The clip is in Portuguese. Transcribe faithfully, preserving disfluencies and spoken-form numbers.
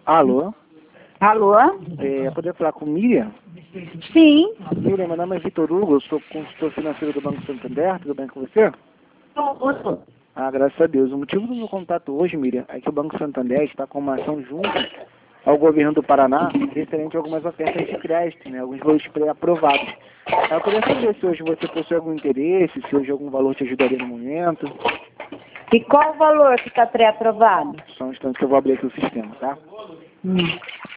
Alô? Alô? É, poder falar com Miriam? Sim. Miriam, meu nome é Vitor Hugo, eu sou consultor financeiro do Banco Santander, tudo bem com você? Tudo. Ah, graças a Deus. O motivo do meu contato hoje, Miriam, é que o Banco Santander está com uma ação junto ao governo do Paraná, referente a algumas ofertas de crédito, né, alguns valores pré-aprovados. Eu queria saber se hoje você possui algum interesse, se hoje algum valor te ajudaria no momento. E qual o valor que está pré-aprovado? Só um instante que eu vou abrir aqui o sistema, tá? Hum.